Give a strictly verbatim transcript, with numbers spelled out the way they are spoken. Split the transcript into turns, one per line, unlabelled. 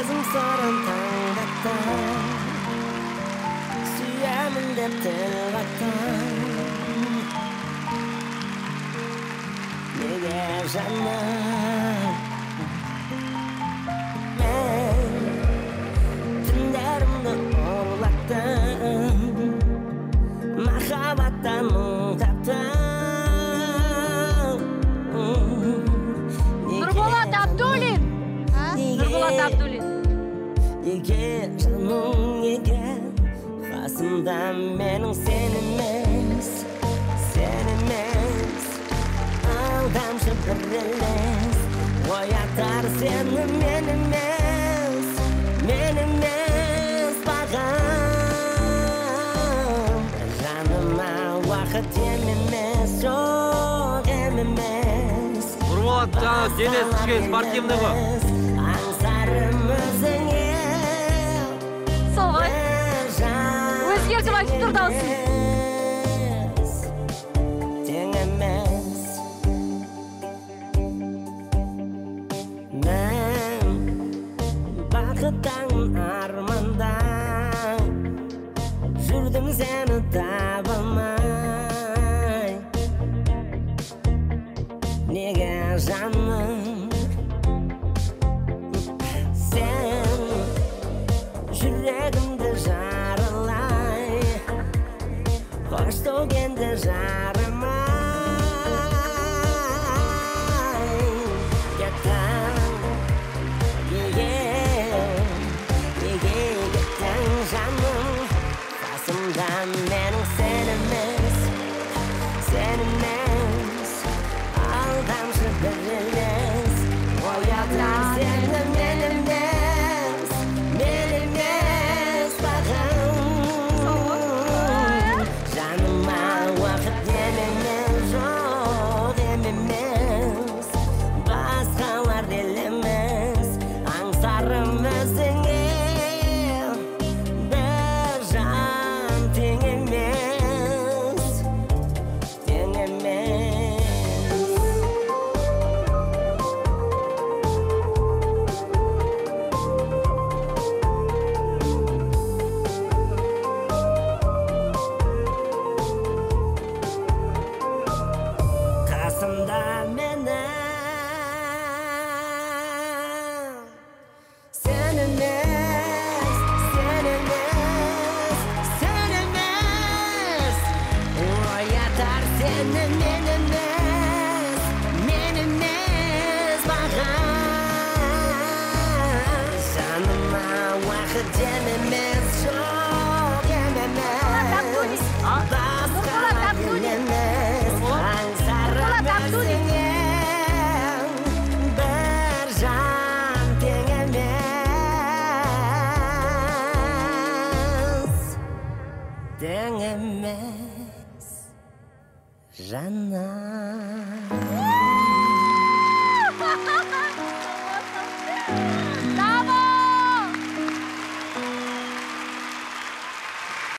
Gözüm soran tangakta Süyemin dep tilgakta Nege жаным Men Tünlerimde oğlattım Mahabattan muhtaptım
Nurbolat Abdulin. Nurbolat Abdulin.
Nege жаным nege Қасымдан менің сен емес Сен емес Aldamшы бір елес Оятар сені мен емес Мен емес бағым Жаныма уақыт ем емес Жоқ ем емес
Нұрболат жаңа денесі кішкене спортивный ғой.
Аңсарым өзіңе
Сол ғой. Өзгертіп айтып тұр даусын.
Тең емес Мен бақыттан арманда Жүрдім сені таба алмай Неге жаным Сен жүрегімді жаралай Қош төгенді жарамай Кеттің Неге Неге кеттің жаным Қасымда менің сен емес Сен емес Алдамшы бір елес Оятар сені мен емес Мен емес бағым Жаныма уақыт ем емес Жоқ ем емес Басқалар ел емес Аңсарым өзіңе Бір жан тең емес Тең емес Қасымда менің Сен емес, сен емес, сен емес Оятар сені мен емес, мен емес бағым Жаныма уақыт ем емес, жоқ ем емес Басқа ел емес, аңсарым өзіңе Бір жан тең емес Тең емес жаным